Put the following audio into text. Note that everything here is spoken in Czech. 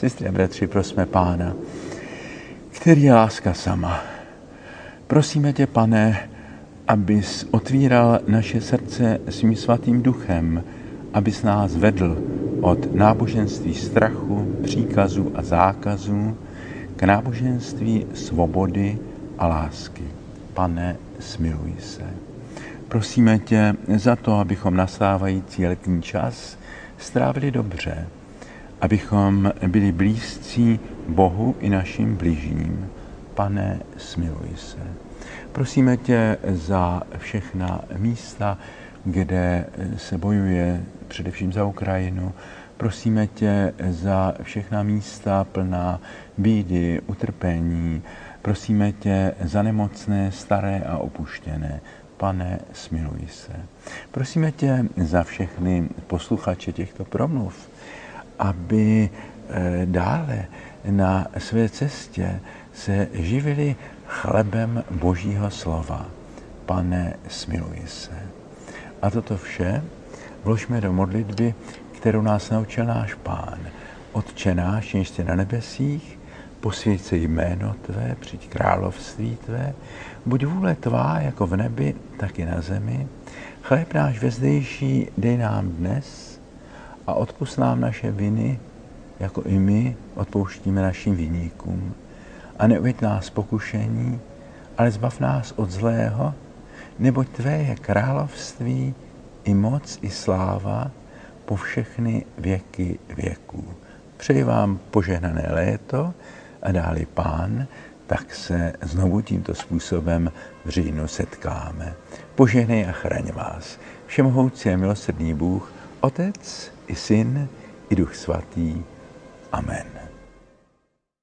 Sestry a bratři, prosme Pána, který je láska sama. Prosíme tě, Pane, abys otvíral naše srdce svým svatým duchem, abys nás vedl od náboženství strachu, příkazů a zákazů k náboženství svobody a lásky. Pane, smiluj se. Prosíme tě za to, abychom nastávající letní čas strávili dobře, abychom byli blízcí Bohu i našim bližním. Pane, smiluj se. Prosíme tě za všechna místa, kde se bojuje, především za Ukrajinu. Prosíme tě za všechna místa plná bídy, utrpení. Prosíme tě za nemocné, staré a opuštěné. Pane, smiluj se. Prosíme tě za všechny posluchače těchto promluv, aby dále na své cestě se živili chlebem Božího slova. Pane, smiluj se. A toto vše vložme do modlitby, kterou nás naučil náš Pán. Otče náš, jenž jsi na nebesích, posvěť se jméno tvé, přijď království tvé, buď vůle tvá jako v nebi, tak i na zemi. Chléb náš vezdejší dej nám dnes a odpusť nám naše viny, jako i my odpouštíme našim viníkům. A neuveď nás pokušení, ale zbav nás od zlého, neboť tvé je království i moc i sláva po všechny věky věků. Přeji vám požehnané léto a dáli Pán, tak se znovu tímto způsobem v říjnu setkáme. Požehnej a chraň vás všemohoucí a milosrdný Bůh, Otec i Syn i Duch Svatý. Amen.